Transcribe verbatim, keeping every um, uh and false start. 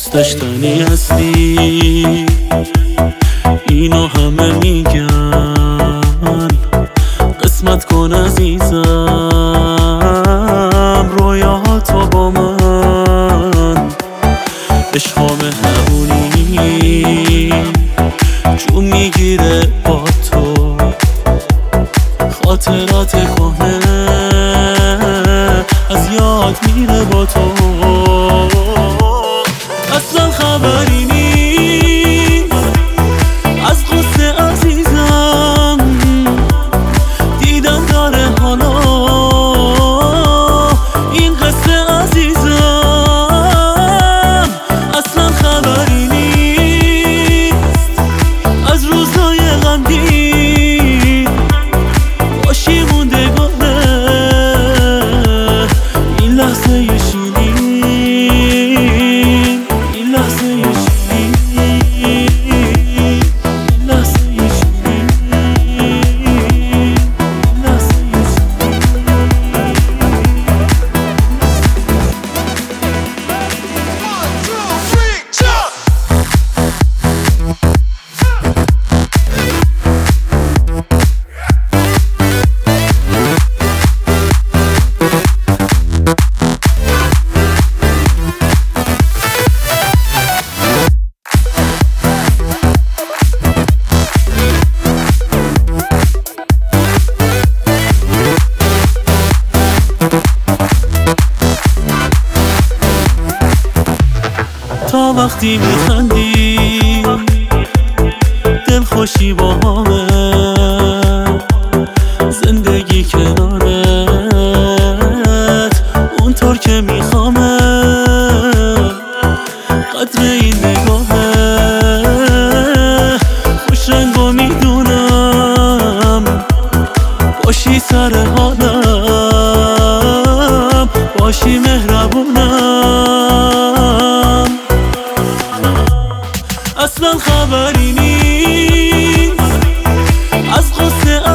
دوست داشتنی هستی، اینو همه میگن. قسمت کن عزیزم رویاهاتو با من. عشقا مهربونی جون میگیره با تو، خاطرات کهنه از یاد میره با تو. اصلا خبری نیست از قصه عزیزم، دیدن داره حالا این قصه عزیزم. اصلا خبری نیست از روزای غمگین، باشی موندگاره این لحظه شیرین، این لحظه شیرین، این لحظه شیرین، این لحظه تا وقتی میخندی دل خوشی با همه، زندگی کنارت اونطور که میخوامه. قدر این نگاهه خوش رنگ و میدونم، باشی سر حالم، باشی مهربونم. اصلا خبری نیست از قصه